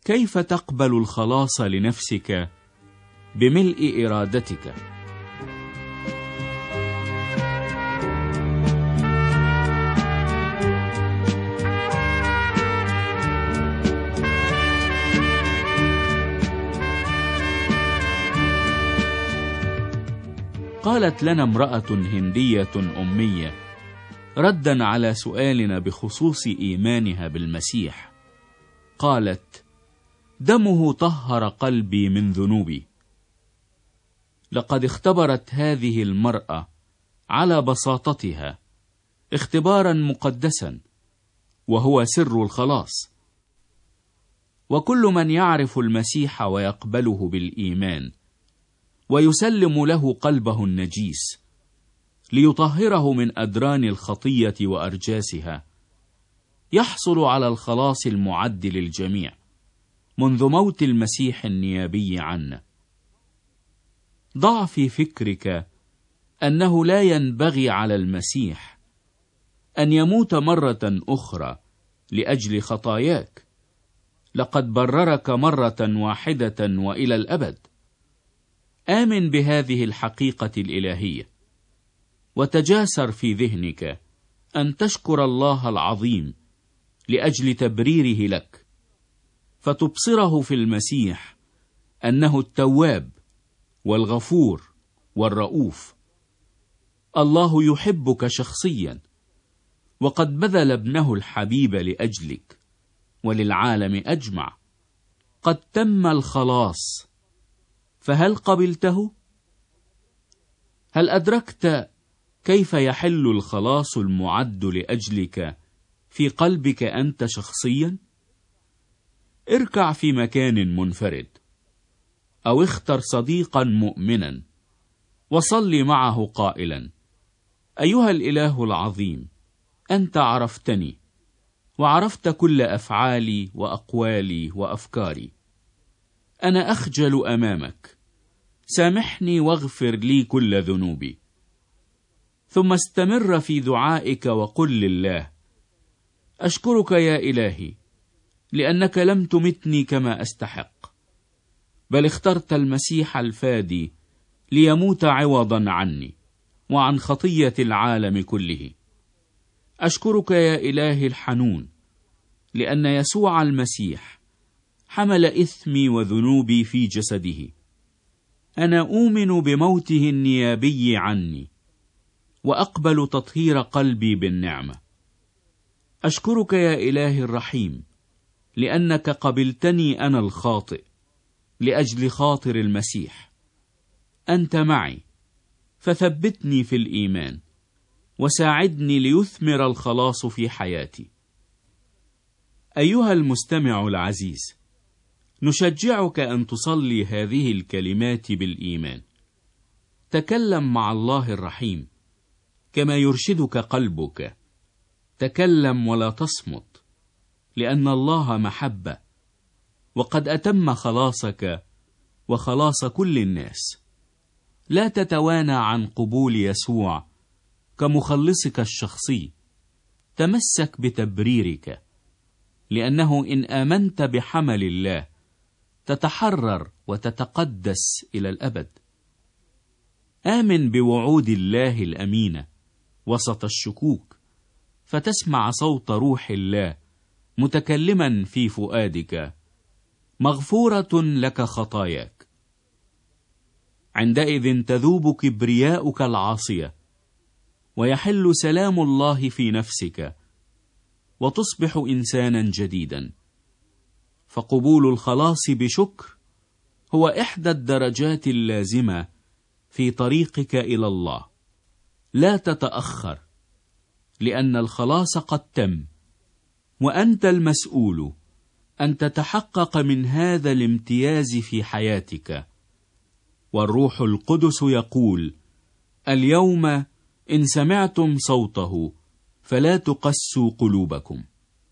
كيف تقبل الخلاص لنفسك بملء إرادتك؟ قالت لنا امرأة هندية أمية ردا على سؤالنا بخصوص إيمانها بالمسيح، قالت: دمه طهر قلبي من ذنوبي. لقد اختبرت هذه المرأة على بساطتها اختبارا مقدسا، وهو سر الخلاص. وكل من يعرف المسيح ويقبله بالإيمان ويسلم له قلبه النجيس ليطهره من أدران الخطية وأرجاسها، يحصل على الخلاص المعد للجميع منذ موت المسيح النيابي عنا. ضع في فكرك أنه لا ينبغي على المسيح أن يموت مرة أخرى لأجل خطاياك، لقد بررك مرة واحدة وإلى الأبد. آمن بهذه الحقيقة الإلهية، وتجاسر في ذهنك أن تشكر الله العظيم لأجل تبريره لك، فتبصره في المسيح أنه التواب والغفور والرؤوف. الله يحبك شخصيا، وقد بذل ابنه الحبيب لأجلك وللعالم أجمع. قد تم الخلاص، فهل قبلته؟ هل أدركت كيف يحل الخلاص المعد لأجلك في قلبك أنت شخصيا؟ اركع في مكان منفرد، أو اختر صديقا مؤمنا وصل معه قائلا: أيها الإله العظيم، أنت عرفتني وعرفت كل أفعالي وأقوالي وأفكاري. أنا أخجل أمامك، سامحني واغفر لي كل ذنوبي. ثم استمر في دعائك وقل لله: أشكرك يا إلهي لأنك لم تمتني كما أستحق، بل اخترت المسيح الفادي ليموت عوضا عني وعن خطية العالم كله. أشكرك يا إلهي الحنون لأن يسوع المسيح حمل إثمي وذنوبي في جسده. أنا أؤمن بموته النيابي عني، وأقبل تطهير قلبي بالنعمة. أشكرك يا إلهي الرحيم لأنك قبلتني أنا الخاطئ لأجل خاطر المسيح. أنت معي، فثبتني في الإيمان وساعدني ليثمر الخلاص في حياتي. أيها المستمع العزيز، نشجعك أن تصلي هذه الكلمات بالإيمان. تكلم مع الله الرحيم كما يرشدك قلبك. تكلم ولا تصمت، لأن الله محبة، وقد أتم خلاصك وخلاص كل الناس. لا تتوانى عن قبول يسوع كمخلصك الشخصي. تمسك بتبريرك، لأنه إن آمنت بحمل الله تتحرر وتتقدس إلى الأبد. آمن بوعود الله الأمينة وسط الشكوك، فتسمع صوت روح الله متكلما في فؤادك: مغفورة لك خطاياك. عندئذ تذوب كبرياؤك العاصية، ويحل سلام الله في نفسك، وتصبح إنسانا جديدا. فقبول الخلاص بشكر هو إحدى الدرجات اللازمة في طريقك إلى الله. لا تتأخر، لأن الخلاص قد تم، وأنت المسؤول أن تتحقق من هذا الامتياز في حياتك. والروح القدس يقول: اليوم إن سمعتم صوته فلا تقسوا قلوبكم.